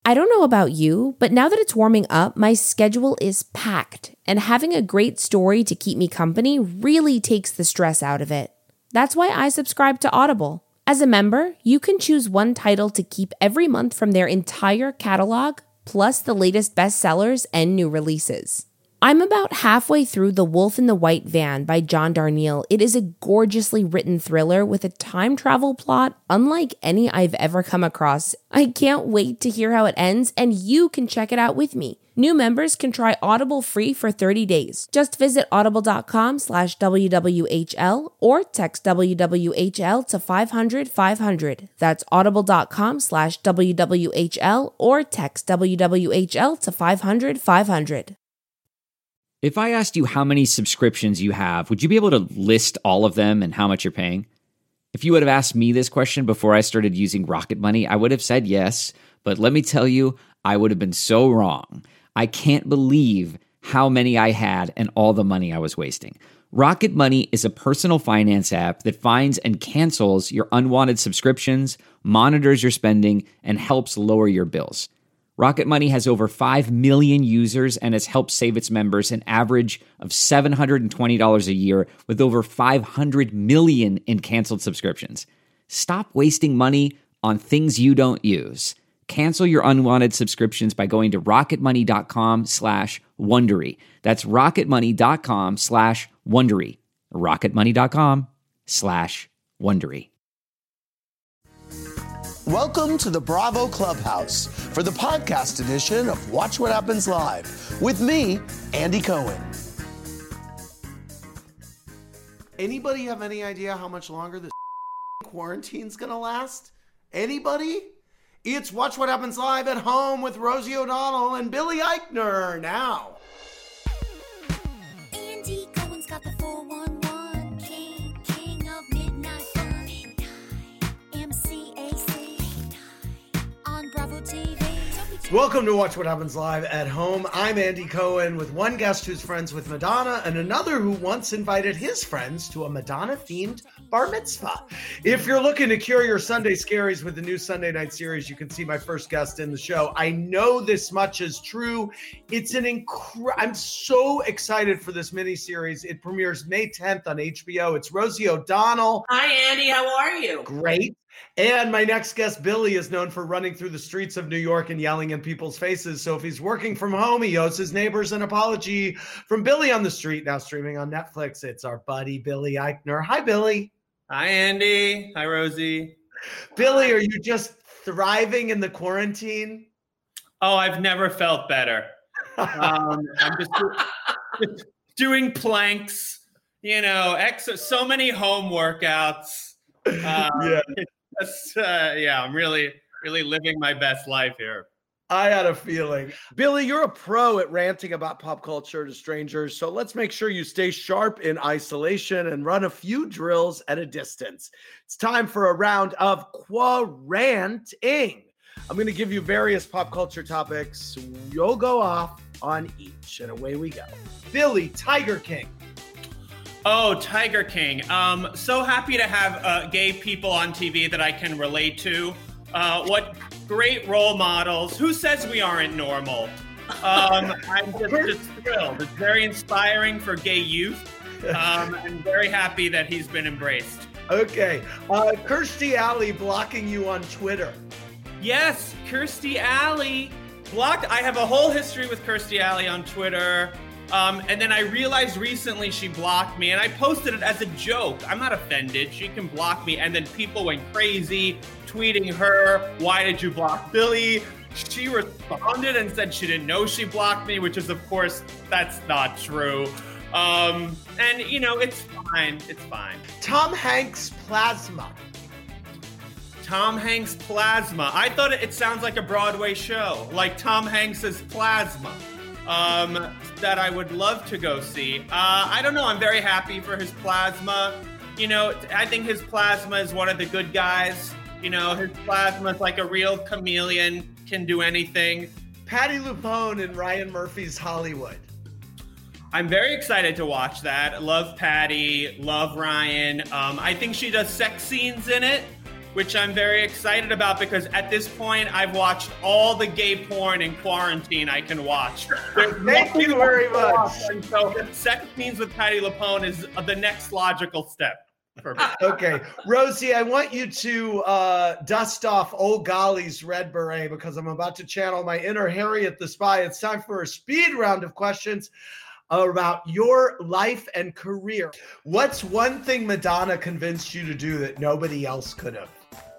I don't know about you, but now that it's warming up, my schedule is packed, and having a great story to keep me company really takes the stress out of it. That's why I subscribe to Audible. As a member, you can choose one title to keep every month from their entire catalog, plus the latest bestsellers and new releases. I'm about halfway through The Wolf in the White Van by John Darnielle. It is a gorgeously written thriller with a time travel plot unlike any I've ever come across. I can't wait to hear how it ends, and you can check it out with me. New members can try Audible free for 30 days. Just visit audible.com/WWHL or text WWHL to 500-500. That's audible.com/WWHL or text WWHL to 500-500. If I asked you how many subscriptions you have, would you be able to list all of them and how much you're paying? If you would have asked me this question before I started using Rocket Money, I would have said yes, but let me tell you, I would have been so wrong. I can't believe how many I had and all the money I was wasting. Rocket Money is a personal finance app that finds and cancels your unwanted subscriptions, monitors your spending, and helps lower your bills. Rocket Money has over 5 million users and has helped save its members an average of $720 a year with over 500 million in canceled subscriptions. Stop wasting money on things you don't use. Cancel your unwanted subscriptions by going to rocketmoney.com/Wondery. That's rocketmoney.com/Wondery. rocketmoney.com/Wondery. Welcome to the Bravo Clubhouse for the podcast edition of Watch What Happens Live with me, Andy Cohen. Anybody have any idea how much longer this quarantine's gonna last? Anybody? It's Watch What Happens Live at home with Rosie O'Donnell and Billy Eichner now. Andy Cohen's got the 411 king of midnight fun. MCAC on Bravo TV. Welcome to Watch What Happens Live at home. I'm Andy Cohen with one guest who's friends with Madonna and another who once invited his friends to a Madonna-themed bar mitzvah. If you're looking to cure your Sunday scaries with the new Sunday night series, you can see my first guest in the show. I know this much is true. It's an I'm so excited for this miniseries. It premieres May 10th on HBO. It's Rosie O'Donnell. Hi, Andy. How are you? Great. And my next guest, Billy, is known for running through the streets of New York and yelling in people's faces. So if he's working from home, he owes his neighbors an apology. From Billy on the Street, now streaming on Netflix, it's our buddy, Billy Eichner. Hi, Billy. Hi, Andy. Hi, Rosie. Billy, are you just thriving in the quarantine? Oh, I've never felt better. I'm just doing planks, so many home workouts. I'm really living my best life here. I had a feeling. Billy, you're a pro at ranting about pop culture to strangers, so let's make sure you stay sharp in isolation and run a few drills at a distance. It's time for a round of Quaranting. I'm going to give you various pop culture topics. You'll go off on each, and away we go. Billy, Tiger King. Oh, Tiger King. So happy to have gay people on TV that I can relate to. What great role models. Who says we aren't normal? I'm just thrilled. It's very inspiring for gay youth. I'm very happy that he's been embraced. Okay. Kirstie Alley blocking you on Twitter. Yes, Kirstie Alley blocked. I have a whole history with Kirstie Alley on Twitter. And then I realized recently she blocked me, and I posted it as a joke. I'm not offended. She can block me. And then people went crazy, tweeting her, "Why did you block Billy?" She responded and said she didn't know she blocked me, which is, of course, that's not true. It's fine. It's fine. Tom Hanks plasma. Tom Hanks plasma. I thought it sounds like a Broadway show, like Tom Hanks's Plasma. That I would love to go see. I don't know. I'm very happy for his plasma. I think his plasma is one of the good guys. His plasma is like a real chameleon, can do anything. Patti LuPone in Ryan Murphy's Hollywood. I'm very excited to watch that. Love Patti, love Ryan. I think she does sex scenes in it. which I'm very excited about because at this point I've watched all the gay porn in quarantine I can watch. Thank you very much. And so sex scenes with Patty LuPone is the next logical step for me. Okay, Rosie, I want you to dust off old Golly's red beret because I'm about to channel my inner Harriet the Spy. It's time for a speed round of questions about your life and career. What's one thing Madonna convinced you to do that nobody else could have?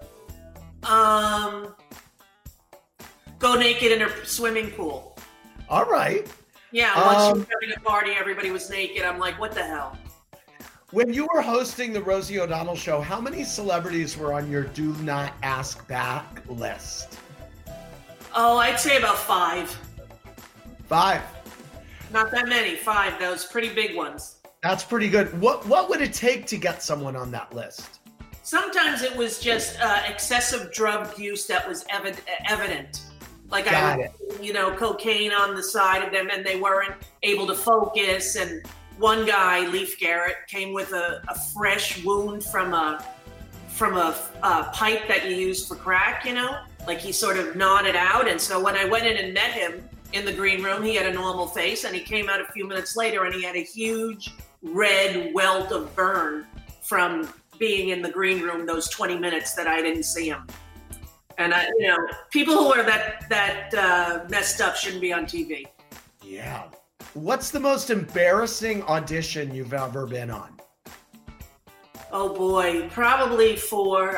Go naked in her swimming pool. All right. Yeah, once she was having a party, everybody was naked. I'm like, what the hell? When you were hosting the Rosie O'Donnell show, how many celebrities were on your do not ask back list? Oh, I'd say about 5. 5. Not that many. 5. Those pretty big ones. That's pretty good. What would it take to get someone on that list? Sometimes it was just excessive drug use that was evident. Like Got it. Cocaine on the side of them, and they weren't able to focus. And one guy, Leif Garrett, came with a fresh wound from a pipe that you use for crack. Like he sort of gnawed out. And so when I went in and met him in the green room, he had a normal face, and he came out a few minutes later, and he had a huge red welt of burn from being in the green room those 20 minutes that I didn't see him. And people who are that messed up shouldn't be on TV. Yeah. What's the most embarrassing audition you've ever been on? Oh boy, probably for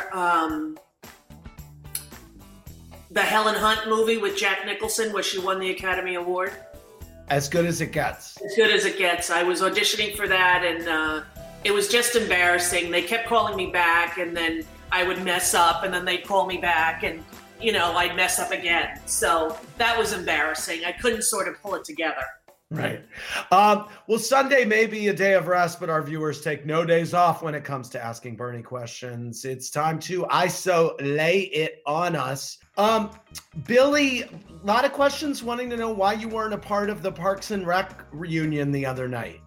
the Helen Hunt movie with Jack Nicholson, where she won the Academy Award. As good as it gets. As good as it gets. I was auditioning for that, and it was just embarrassing. They kept calling me back, and then I would mess up, and then they'd call me back, and I'd mess up again. So that was embarrassing. I couldn't sort of pull it together. Right. Well, Sunday may be a day of rest, but our viewers take no days off when it comes to asking Bernie questions. It's time to ISO lay it on us. Billy, a lot of questions wanting to know why you weren't a part of the Parks and Rec reunion the other night.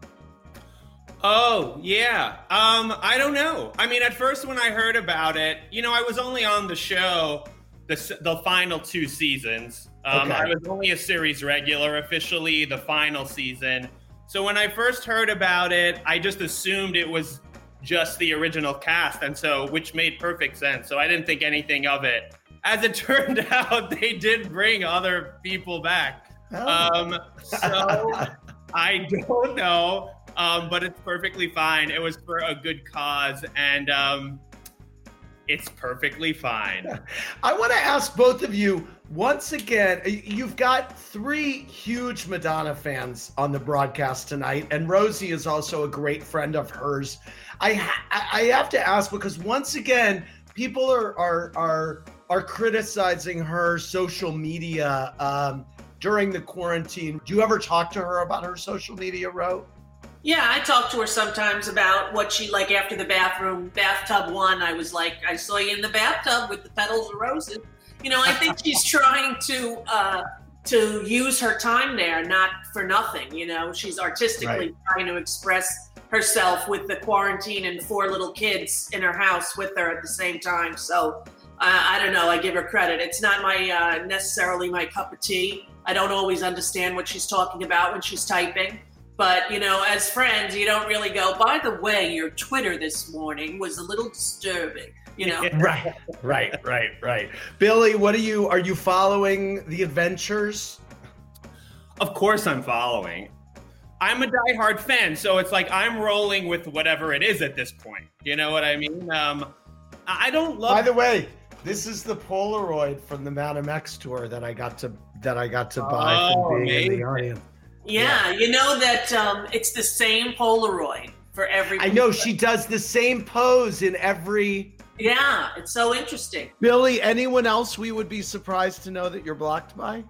Oh, yeah. I don't know. I mean, at first when I heard about it, I was only on the show the final 2 seasons. Okay. I was only a series regular officially the final season. So when I first heard about it, I just assumed it was just the original cast, which made perfect sense. So I didn't think anything of it. As it turned out, they did bring other people back. Oh. So I don't know. But it's perfectly fine. It was for a good cause, and it's perfectly fine. I want to ask both of you, once again, you've got 3 huge Madonna fans on the broadcast tonight, and Rosie is also a great friend of hers. I have to ask, because once again, people are criticizing her social media during the quarantine. Do you ever talk to her about her social media, Ro? Yeah, I talk to her sometimes about what she like after the bathtub one. I was like, I saw you in the bathtub with the petals of roses. I think she's trying to use her time there, not for nothing. She's artistically trying to express herself with the quarantine and 4 little kids in her house with her at the same time. So I don't know. I give her credit. It's not necessarily my cup of tea. I don't always understand what she's talking about when she's typing. But, as friends, you don't really go, by the way, your Twitter this morning was a little disturbing, Right. Billy, are you following the adventures? Of course I'm following. I'm a diehard fan, so it's like I'm rolling with whatever it is at this point. You know what I mean? I don't love... By the way, this is the Polaroid from the Madam X tour that I got to buy from being in the audience. Yeah, that it's the same Polaroid for every... I know, she does the same pose in every... Yeah, it's so interesting. Billy, anyone else we would be surprised to know that you're blocked by?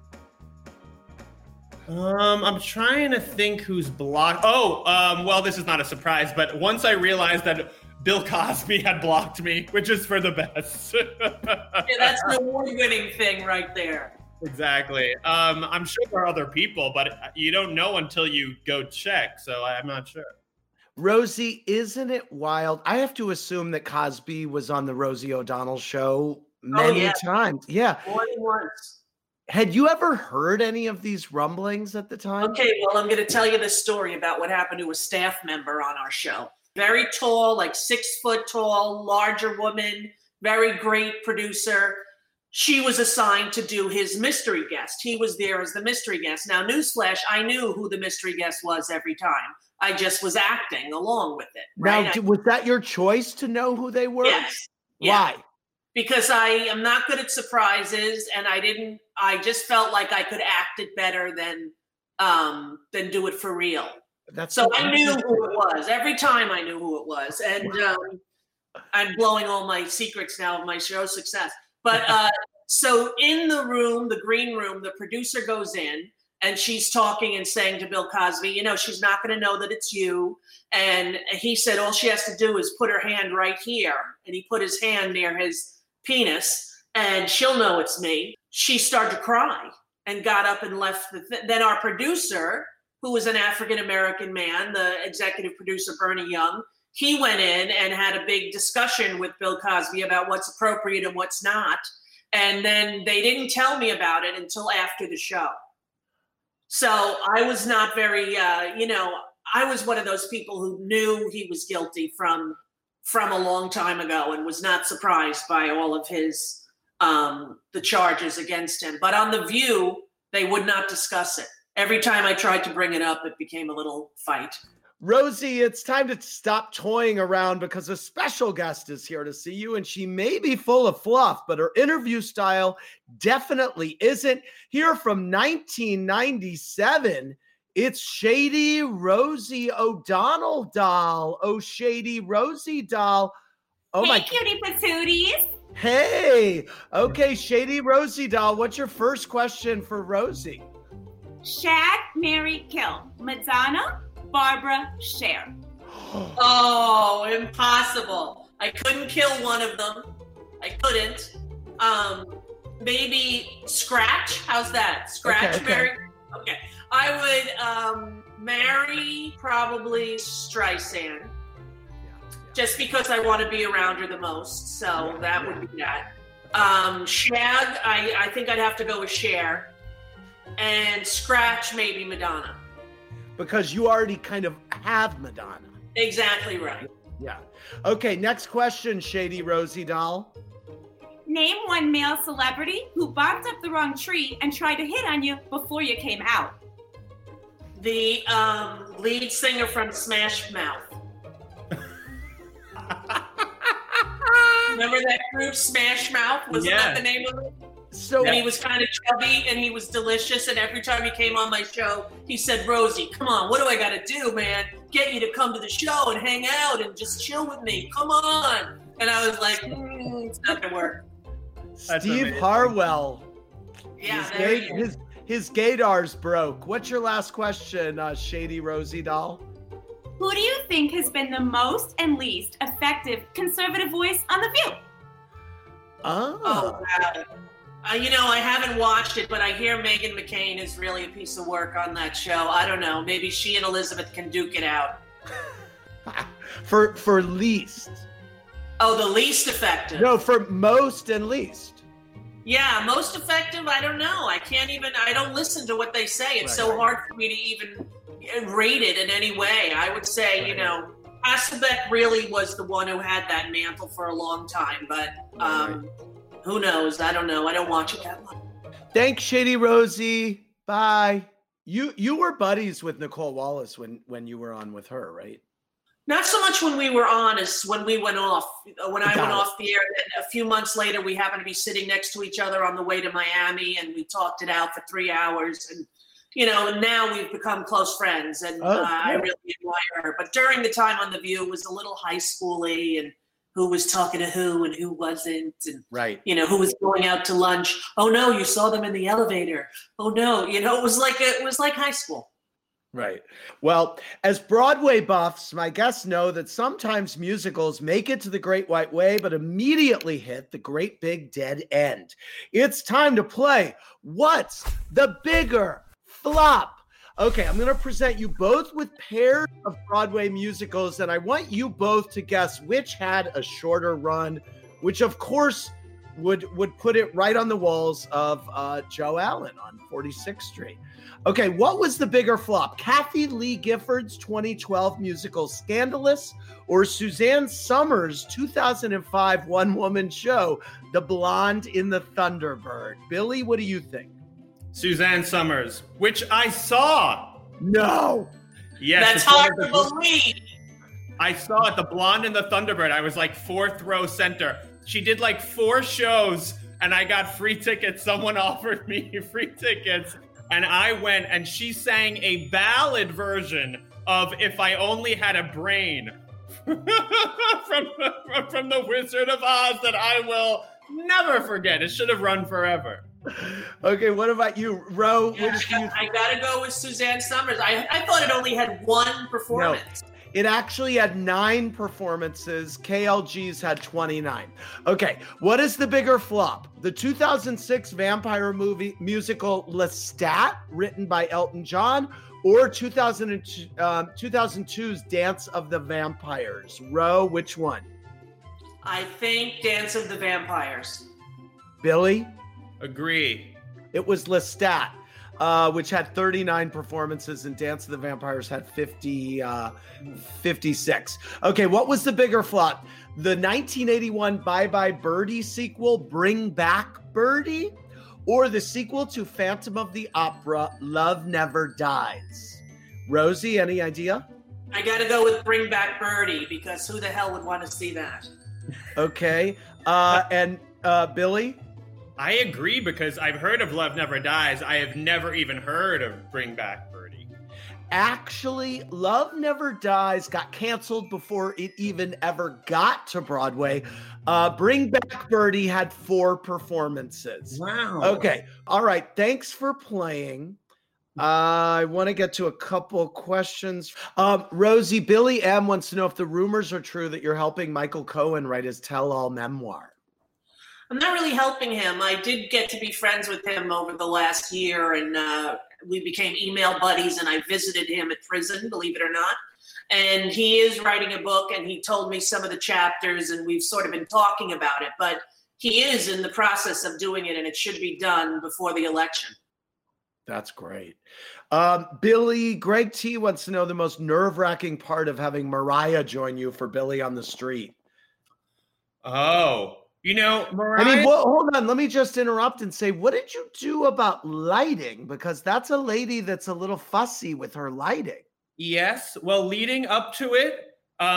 I'm trying to think who's blocked. Well, this is not a surprise, but once I realized that Bill Cosby had blocked me, which is for the best. Yeah, that's an award-winning thing right there. Exactly. I'm sure there are other people, but you don't know until you go check, so I'm not sure. Rosie, isn't it wild? I have to assume that Cosby was on the Rosie O'Donnell show many yeah. times. Yeah. More than once. Had you ever heard any of these rumblings at the time? Okay, well, I'm going to tell you this story about what happened to a staff member on our show. Very tall, like 6 foot tall, larger woman, very great producer. She was assigned to do his mystery guest. He was there as the mystery guest. Now, newsflash, I knew who the mystery guest was every time. I just was acting along with it. Right? Now, was that your choice to know who they were? Yes. Why? Yeah. Because I am not good at surprises, and I just felt like I could act it better than do it for real. So I knew who it was. Every time I knew who it was. And I'm blowing all my secrets now of my show success. But so in the room, the green room, the producer goes in and she's talking and saying to Bill Cosby, she's not going to know that it's you. And he said, all she has to do is put her hand right here. And he put his hand near his penis and she'll know it's me. She started to cry and got up and left. Then our producer, who was an African-American man, the executive producer, Bernie Young, he went in and had a big discussion with Bill Cosby about what's appropriate and what's not. And then they didn't tell me about it until after the show. So I was not very, I was one of those people who knew he was guilty from a long time ago and was not surprised by all of his, the charges against him. But on The View, they would not discuss it. Every time I tried to bring it up, it became a little fight. Rosie, it's time to stop toying around because a special guest is here to see you, and she may be full of fluff, but her interview style definitely isn't. Here from 1997, it's Shady Rosie O'Donnell doll. Oh, Shady Rosie doll. Oh, hey, cutie patooties. Hey. Okay, Shady Rosie doll, what's your first question for Rosie? Shag, marry, kill. Madonna, Barbara, Cher. Oh, impossible. I couldn't kill one of them. I couldn't. Maybe Scratch. How's that? Scratch, okay. marry. Okay. I would marry probably Streisand. Just because I want to be around her the most. So that would be that. Shag, I think I'd have to go with Cher. And Scratch, maybe Madonna. Because you already kind of have Madonna. Exactly right. Yeah. Okay, next question, Shady Rosie doll. Name one male celebrity who barked up the wrong tree and tried to hit on you before you came out. The lead singer from Smash Mouth. Remember that group, Smash Mouth? Wasn't that the name of it? And he was kind of chubby and he was delicious. And every time he came on my show, he said, Rosie, come on, what do I got to do, man? Get you to come to the show and hang out and just chill with me. Come on. And I was like, it's not going to work. Steve Harwell. Yeah, his gaydar's broke. What's your last question, Shady Rosie doll? Who do you think has been the most and least effective conservative voice on The View? Oh, wow. I haven't watched it, but I hear Meghan McCain is really a piece of work on that show. I don't know. Maybe she and Elizabeth can duke it out. For least. Oh, the least effective. No, for most and least. Yeah, most effective, I don't know. I don't listen to what they say. It's so hard for me to even rate it in any way. I would say, Hasselbeck really was the one who had that mantle for a long time, but who knows? I don't know. I don't watch it that much. Thanks, Shady Rosie. Bye. You were buddies with Nicole Wallace when you were on with her, right? Not so much when we were on as when we went off. When I went off the air, and a few months later, we happened to be sitting next to each other on the way to Miami, and we talked it out for 3 hours. And and now we've become close friends, and I really admire her. But during the time on The View, it was a little high schooly, and who was talking to who and who wasn't, and who was going out to lunch. Oh no, you saw them in the elevator. Oh no, it was like high school. Right. Well, as Broadway buffs, my guests know that sometimes musicals make it to the Great White Way, but immediately hit the great big dead end. It's time to play What's the Bigger Flop? Okay, I'm going to present you both with pairs of Broadway musicals, and I want you both to guess which had a shorter run, which of course would put it right on the walls of Joe Allen on 46th Street. Okay, what was the bigger flop? Kathy Lee Gifford's 2012 musical Scandalous, or Suzanne Summers' 2005 one-woman show, The Blonde in the Thunderbird? Billy, what do you think? Suzanne Summers, which I saw. No. Yes, That's it's hard one to of the- believe. I saw it, The Blonde and the Thunderbird. I was like 4th row center. She did like 4 shows and I got free tickets. Someone offered me free tickets and I went, and she sang a ballad version of If I Only Had a Brain from The Wizard of Oz that I will never forget. It should have run forever. Okay, what about you, Ro? Which do you I gotta go with Suzanne Summers. I thought it only had one performance. It actually had 9 performances. KLG's had 29. Okay, what is the bigger flop? The 2006 vampire movie musical Lestat, written by Elton John, or 2002's Dance of the Vampires? Ro, which one? I think Dance of the Vampires. Billy? Agree. It was Lestat, which had 39 performances, and Dance of the Vampires had 56. Okay, what was the bigger flop? The 1981 Bye Bye Birdie sequel, Bring Back Birdie, or the sequel to Phantom of the Opera, Love Never Dies? Rosie, any idea? I gotta go with Bring Back Birdie, because who the hell would want to see that? Okay, and Billy? I agree, because I've heard of Love Never Dies. I have never even heard of Bring Back Birdie. Actually, Love Never Dies got canceled before it even ever got to Broadway. Bring Back Birdie had 4 performances. Wow. Okay. All right. Thanks for playing. I want to get to a couple questions. Rosie, Billy M wants to know if the rumors are true that you're helping Michael Cohen write his tell-all memoir. I'm not really helping him. I did get to be friends with him over the last year, and we became email buddies, and I visited him at prison, believe it or not. And he is writing a book, and he told me some of the chapters, and we've sort of been talking about it. But he is in the process of doing it, and it should be done before the election. That's great. Billy, Greg T wants to know the most nerve-wracking part of having Mariah join you for Billy on the Street. Oh. You know, Mariah... I mean, hold on. Let me just interrupt and say, what did you do about lighting? Because that's a lady that's a little fussy with her lighting. Yes. Well, leading up to it,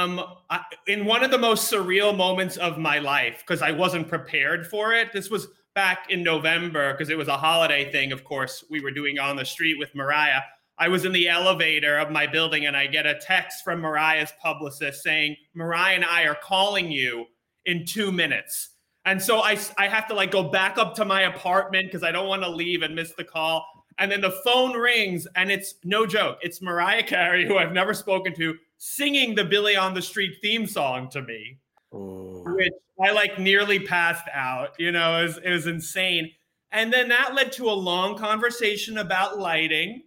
in one of the most surreal moments of my life, because I wasn't prepared for it. This was back in November, because it was a holiday thing. Of course, we were doing On the Street with Mariah. I was in the elevator of my building, and I get a text from Mariah's publicist saying, Mariah and I are calling you in 2 minutes. And so I have to like go back up to my apartment because I don't want to leave and miss the call. And then the phone rings, and it's no joke. It's Mariah Carey, who I've never spoken to, singing the Billy on the Street theme song to me, which I like nearly passed out. You know, it was insane. And then that led to a long conversation about lighting.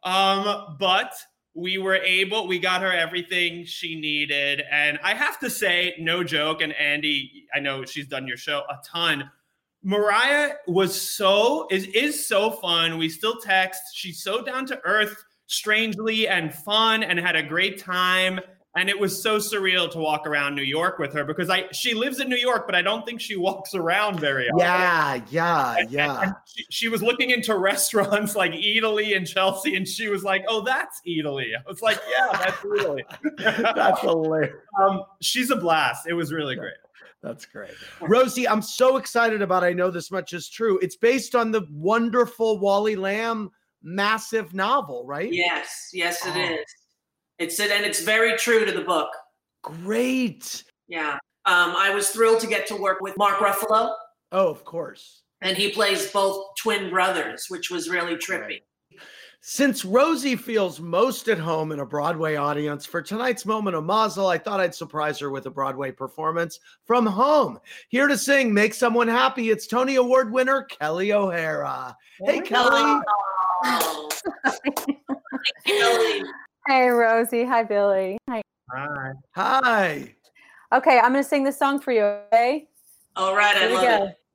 But we got her everything she needed. And I have to say, no joke, and Andy, I know she's done your show a ton. Mariah is so fun. We still text. She's so down to earth, strangely, and fun, and had a great time. And it was so surreal to walk around New York with her, because she lives in New York, but I don't think she walks around very often. Yeah. And she was looking into restaurants like Eataly in Chelsea, and she was like, "Oh, that's Eataly." I was like, "Yeah, that's Eataly." That's hilarious. She's a blast. It was really great. That's great. Rosie, I'm so excited about I Know This Much Is True. It's based on the wonderful Wally Lamb massive novel, right? Yes, it is. It's very true to the book. Great. Yeah. I was thrilled to get to work with Mark Ruffalo. Oh, of course. And he plays both twin brothers, which was really trippy. Right. Since Rosie feels most at home in a Broadway audience, for tonight's moment of Mazel, I thought I'd surprise her with a Broadway performance from home. Here to sing Make Someone Happy, it's Tony Award winner Kelly O'Hara. Hey, Kelly. Oh. Billy. Hey, Rosie. Hi, Billy. Hi. Hi. Hi. Okay, I'm going to sing this song for you, okay? All right, I Here we love go. it.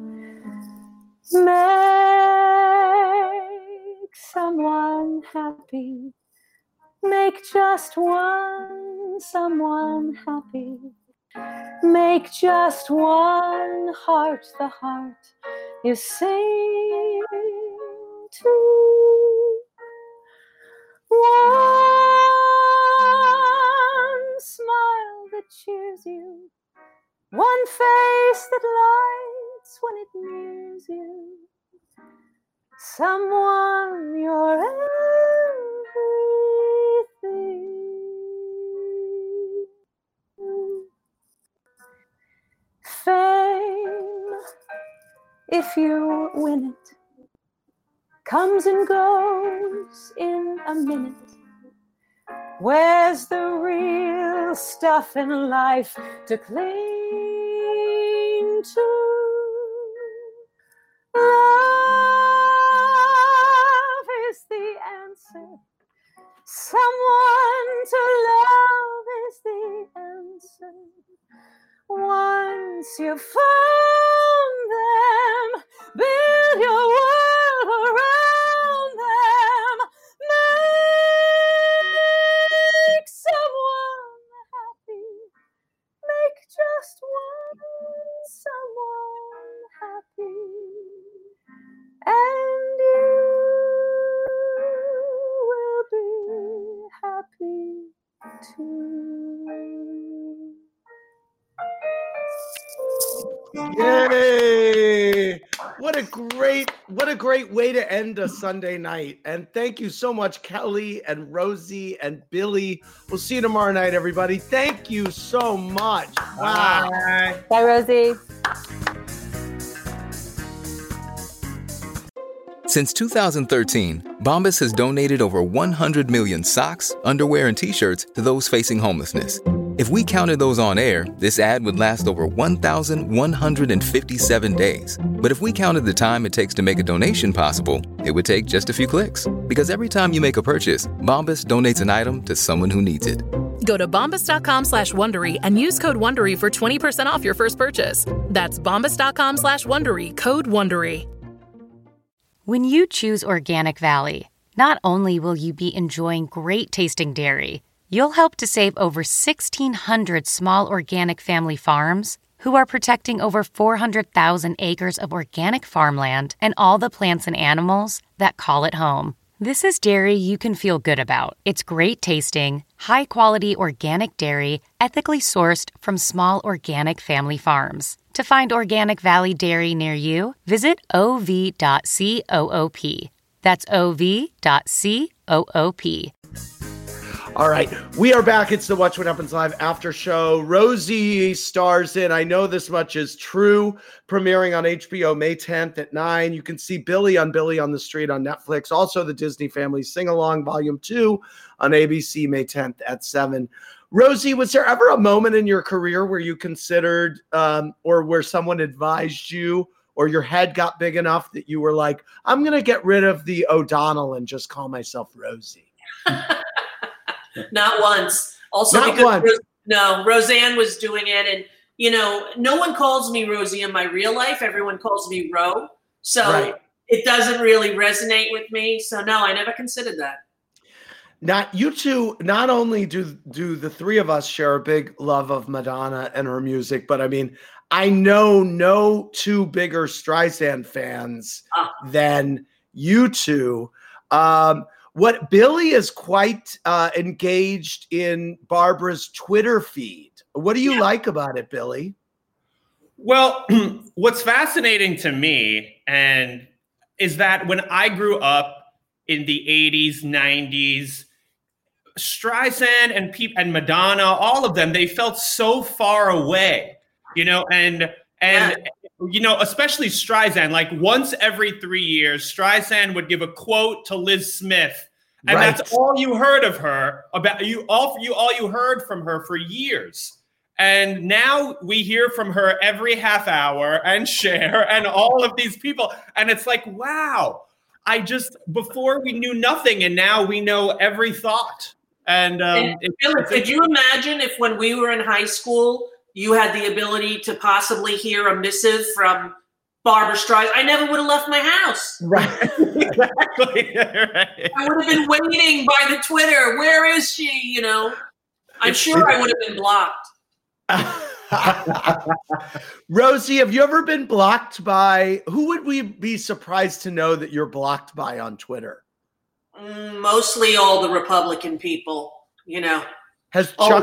Make someone happy. Make just one someone happy. Make just one heart the heart you sing to. One smile that cheers you. One face that lights when it nears you. Someone you're everything. Fame, if you win it, comes and goes in a minute. Where's the real stuff in life to cling to? Love is the answer. Someone to love is the answer. Once you've found them, build your world around them. Make someone happy. Make just one someone happy. And you will be happy too. Yay! What a great way to end a Sunday night. And thank you so much, Kelly and Rosie and Billy. We'll see you tomorrow night, everybody. Thank you so much. Wow. Bye. Bye, Rosie. Since 2013, Bombas has donated over 100 million socks, underwear, and T-shirts to those facing homelessness. If we counted those on air, this ad would last over 1,157 days. But if we counted the time it takes to make a donation possible, it would take just a few clicks. Because every time you make a purchase, Bombas donates an item to someone who needs it. Go to bombas.com/Wondery and use code Wondery for 20% off your first purchase. That's bombas.com/Wondery, code Wondery. When you choose Organic Valley, not only will you be enjoying great tasting dairy, you'll help to save over 1,600 small organic family farms who are protecting over 400,000 acres of organic farmland and all the plants and animals that call it home. This is dairy you can feel good about. It's great tasting, high-quality organic dairy, ethically sourced from small organic family farms. To find Organic Valley Dairy near you, visit ov.coop. That's ov.coop. All right, we are back. It's the Watch What Happens Live after show. Rosie stars in I Know This Much Is True, premiering on HBO May 10th at 9. You can see Billy on the Street on Netflix. Also, the Disney Family Sing-Along Volume 2 on ABC May 10th at 7. Rosie, was there ever a moment in your career where you considered or where someone advised you or your head got big enough that you were like, I'm going to get rid of the O'Donnell and just call myself Rosie? Not once. Also, Not because once. Roseanne was doing it, and no one calls me Rosie in my real life. Everyone calls me Ro, so Right. It doesn't really resonate with me. So no, I never considered that. Not you two. Not only do the three of us share a big love of Madonna and her music, but I mean, I know no two bigger Streisand fans than you two. What Billy is quite engaged in Barbara's Twitter feed. What do you like about it, Billy? Well, what's fascinating to me is that when I grew up in the 80s, 90s, Streisand and Madonna, all of them, they felt so far away, and especially Streisand, like once every 3 years, Streisand would give a quote to Liz Smith. And Right. that's all you heard of her all you heard from her for years. And now we hear from her every half hour and Cher and all of these people. And it's like, wow, before we knew nothing, and now we know every thought. And Philip, could you imagine if when we were in high school, you had the ability to possibly hear a missive from Barbra Streisand? I never would have left my house. Right. Exactly. Right. I would have been waiting by the Twitter. Where is she? You know, I'm sure I would have been blocked. Rosie, have you ever been blocked by, who would we be surprised to know that you're blocked by on Twitter? Mostly all the Republican people, you know. Has Chuck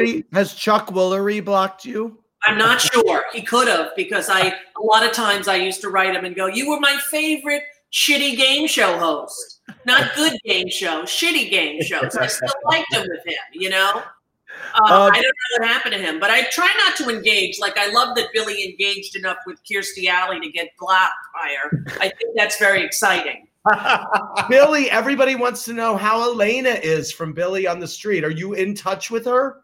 Woolery blocked you? I'm not sure. He could have, because a lot of times I used to write him and go, "You were my favorite shitty game show host. Not good game show, shitty game shows." I still liked him with him, you know. I don't know what happened to him, but I try not to engage. Like, I love that Billy engaged enough with Kirstie Alley to get blocked by her. I think that's very exciting. Billy, everybody wants to know how Elena is from Billy on the Street. Are you in touch with her?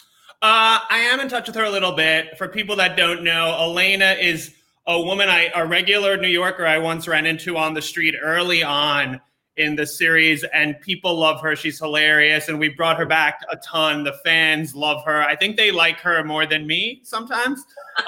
I am in touch with her a little bit. For people that don't know, Elena is a woman, a regular New Yorker I once ran into on the street early on in the series, and people love her. She's hilarious, and we brought her back a ton. The fans love her. I think they like her more than me sometimes.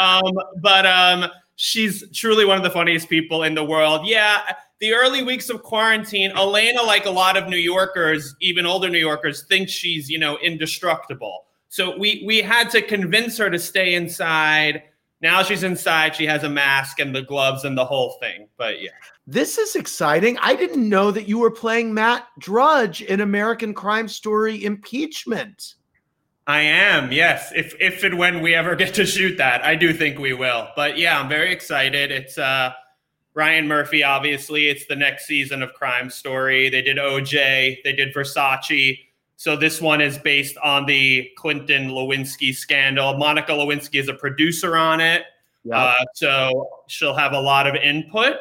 But she's truly one of the funniest people in the world. Yeah, the early weeks of quarantine, Elena, like a lot of New Yorkers, even older New Yorkers, think she's, indestructible. So we had to convince her to stay inside. Now she's inside. She has a mask and the gloves and the whole thing. But yeah. This is exciting. I didn't know that you were playing Matt Drudge in American Crime Story Impeachment. I am, yes. If and when we ever get to shoot that, I do think we will. But yeah, I'm very excited. It's Ryan Murphy, obviously. It's the next season of Crime Story. They did OJ. They did Versace. So this one is based on the Clinton Lewinsky scandal. Monica Lewinsky is a producer on it. Yep. So she'll have a lot of input.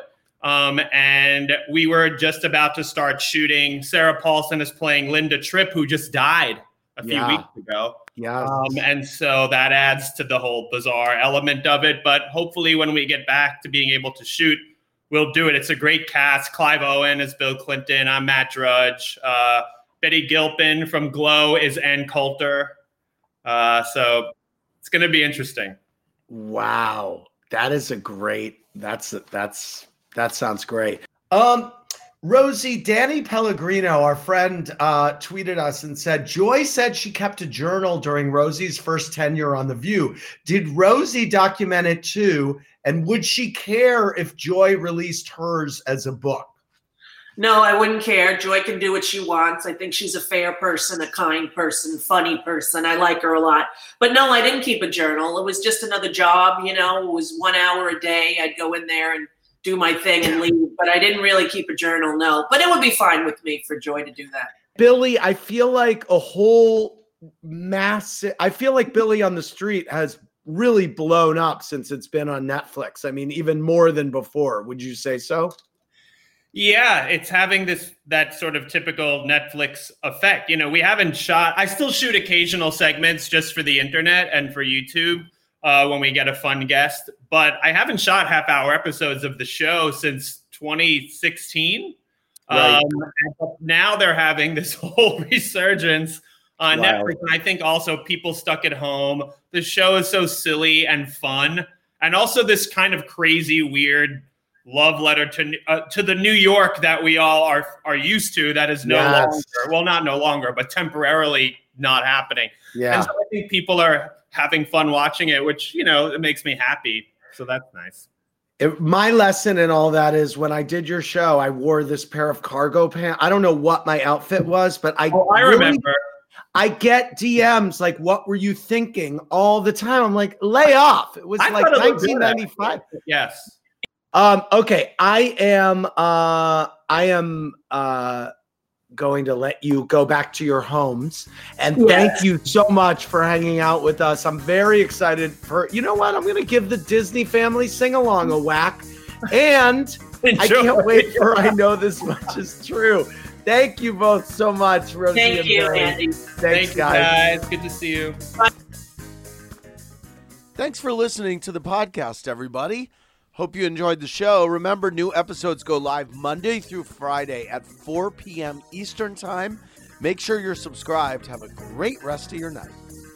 And we were just about to start shooting. Sarah Paulson is playing Linda Tripp, who just died a few weeks ago. Yeah. And so that adds to the whole bizarre element of it. But hopefully when we get back to being able to shoot, we'll do it. It's a great cast. Clive Owen is Bill Clinton. I'm Matt Drudge. Betty Gilpin from Glow is Ann Coulter. So it's going to be interesting. Wow. That is a great, that sounds great. Rosie, Danny Pellegrino, our friend, tweeted us and said, Joy said she kept a journal during Rosie's first tenure on The View. Did Rosie document it too? And would she care if Joy released hers as a book? No, I wouldn't care. Joy can do what she wants. I think she's a fair person, a kind person, funny person. I like her a lot. But no, I didn't keep a journal. It was just another job, It was 1 hour a day. I'd go in there and do my thing and leave. But I didn't really keep a journal, no. But it would be fine with me for Joy to do that. Billy, I feel like I feel like Billy on the Street has really blown up since it's been on Netflix. I mean, even more than before. Would you say so? Yeah, it's having that sort of typical Netflix effect. We haven't shot. I still shoot occasional segments just for the internet and for YouTube when we get a fun guest. But I haven't shot half-hour episodes of the show since 2016. Right. Now they're having this whole resurgence on Netflix. And I think also people stuck at home. The show is so silly and fun. And also this kind of crazy, weird love letter to the New York that we all are used to, that is no longer, well, not no longer, but temporarily not happening. Yeah. And so I think people are having fun watching it, which, it makes me happy. So that's nice. My lesson in all that is when I did your show, I wore this pair of cargo pants. I don't know what my outfit was, but I remember. I get DMs like, what were you thinking all the time? I'm like, lay off. It was like 1995. Yes. Okay, I am going to let you go back to your homes, and thank you so much for hanging out with us. I'm very excited for, you know what? I'm going to give the Disney Family Sing-Along a whack, and I can't wait for I Know This Much Is True. Thank you both so much, Rosie. Thank you, Andy. Thanks, guys. Good to see you. Thanks for listening to the podcast, everybody. Hope you enjoyed the show. Remember, new episodes go live Monday through Friday at 4 p.m. Eastern Time. Make sure you're subscribed. Have a great rest of your night.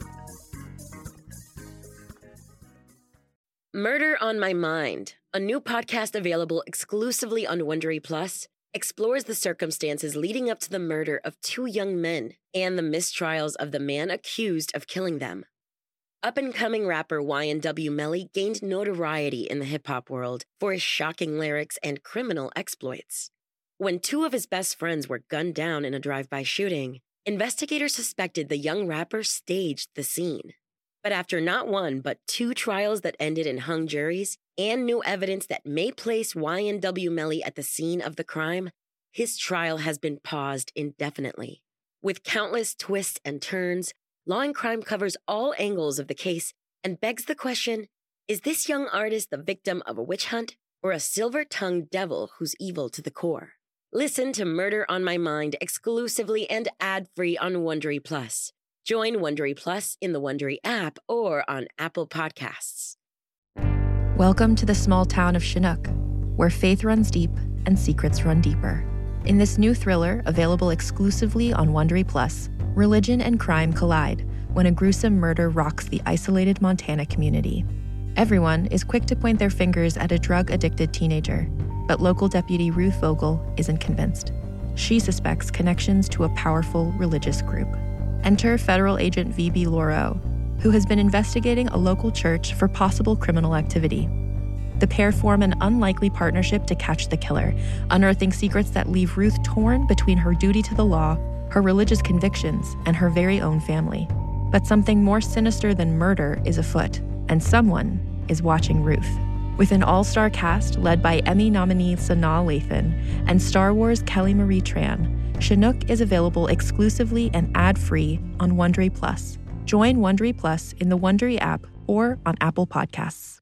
Murder on My Mind, a new podcast available exclusively on Wondery Plus, explores the circumstances leading up to the murder of two young men and the mistrials of the man accused of killing them. Up-and-coming rapper YNW Melly gained notoriety in the hip-hop world for his shocking lyrics and criminal exploits. When two of his best friends were gunned down in a drive-by shooting, investigators suspected the young rapper staged the scene. But after not one but two trials that ended in hung juries and new evidence that may place YNW Melly at the scene of the crime, his trial has been paused indefinitely. With countless twists and turns, Law & Crime covers all angles of the case and begs the question, is this young artist the victim of a witch hunt or a silver-tongued devil who's evil to the core? Listen to Murder on My Mind exclusively and ad-free on Wondery Plus. Join Wondery Plus in the Wondery app or on Apple Podcasts. Welcome to the small town of Chinook, where faith runs deep and secrets run deeper. In this new thriller, available exclusively on Wondery Plus, religion and crime collide when a gruesome murder rocks the isolated Montana community. Everyone is quick to point their fingers at a drug-addicted teenager, but local deputy Ruth Vogel isn't convinced. She suspects connections to a powerful religious group. Enter federal agent V.B. Laureau, who has been investigating a local church for possible criminal activity. The pair form an unlikely partnership to catch the killer, unearthing secrets that leave Ruth torn between her duty to the law, her religious convictions, and her very own family. But something more sinister than murder is afoot, and someone is watching Ruth. With an all-star cast led by Emmy nominee Sanaa Lathan and Star Wars Kelly Marie Tran, Chinook is available exclusively and ad-free on Wondery Plus. Join Wondery Plus in the Wondery app or on Apple Podcasts.